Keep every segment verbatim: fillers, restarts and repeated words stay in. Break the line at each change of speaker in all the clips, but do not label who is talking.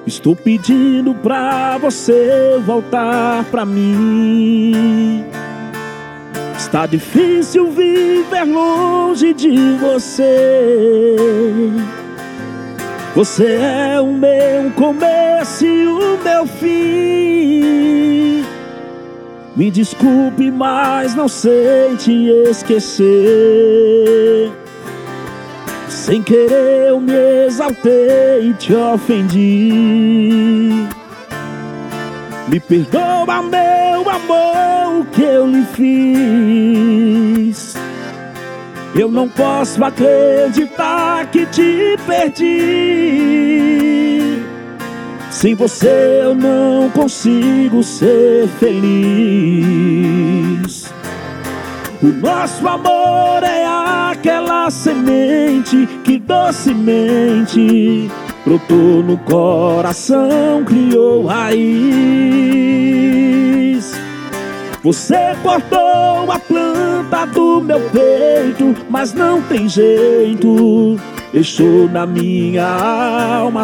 Estou pedindo pra você voltar pra mim. Está difícil viver longe de você. Você é o meu começo e o meu fim. Me desculpe, mas não sei te esquecer. Sem querer eu me exaltei e te ofendi. Me perdoa, meu amor, o que eu lhe fiz. Eu não posso acreditar que te perdi. Sem você eu não consigo ser feliz. O nosso amor é aquela semente que docemente brotou no coração, criou raiz. Você cortou a planta do meu peito, mas não tem jeito, deixou na minha alma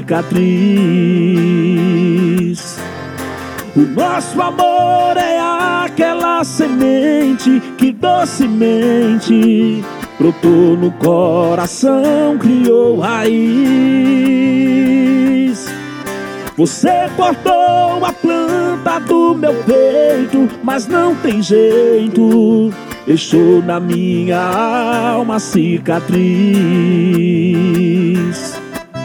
cicatriz. O nosso amor é aquela semente que docemente brotou no coração, criou raiz. Você cortou a planta do meu peito, mas não tem jeito, deixou na minha alma cicatriz.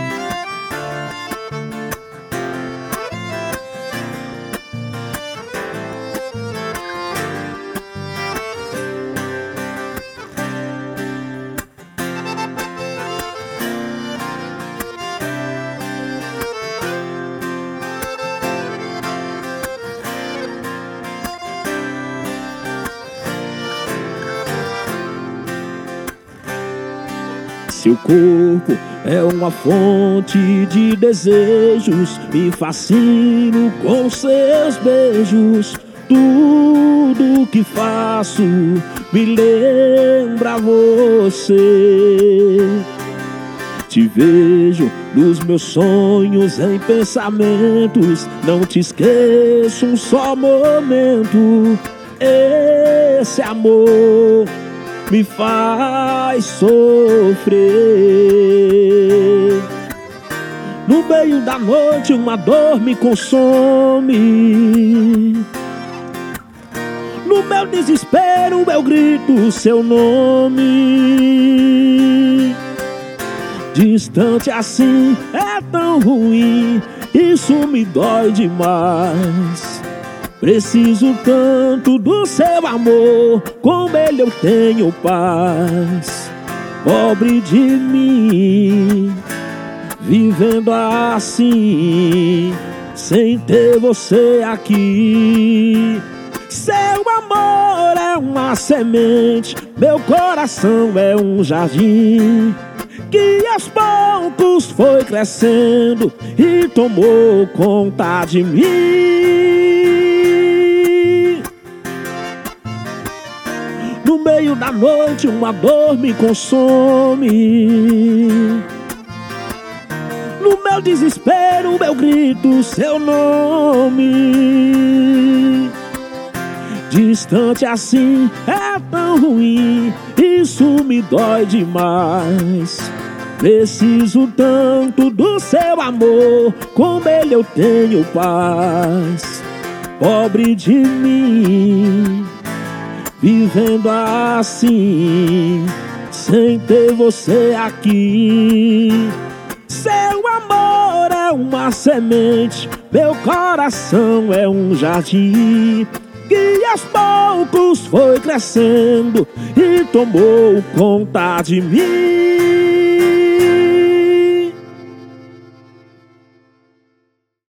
Seu corpo é uma fonte de desejos, me fascino com seus beijos. Tudo que faço me lembra você. Te vejo nos meus sonhos, em pensamentos, não te esqueço um só momento. Esse amor me faz sofrer. No meio da noite uma dor me consome. No meu desespero eu grito o seu nome. Distante assim é tão ruim, isso me dói demais. Preciso tanto do seu amor, com ele eu tenho paz. Pobre de mim, vivendo assim, sem ter você aqui. Seu amor é uma semente, meu coração é um jardim, que aos poucos foi crescendo e tomou conta de mim. No meio da noite uma dor me consome. No meu desespero eu grito seu nome. Distante assim é tão ruim, isso me dói demais. Preciso tanto do seu amor, com ele eu tenho paz. Pobre de mim, vivendo assim, sem ter você aqui. Seu amor é uma semente, meu coração é um jardim, que aos poucos foi crescendo e tomou conta de mim.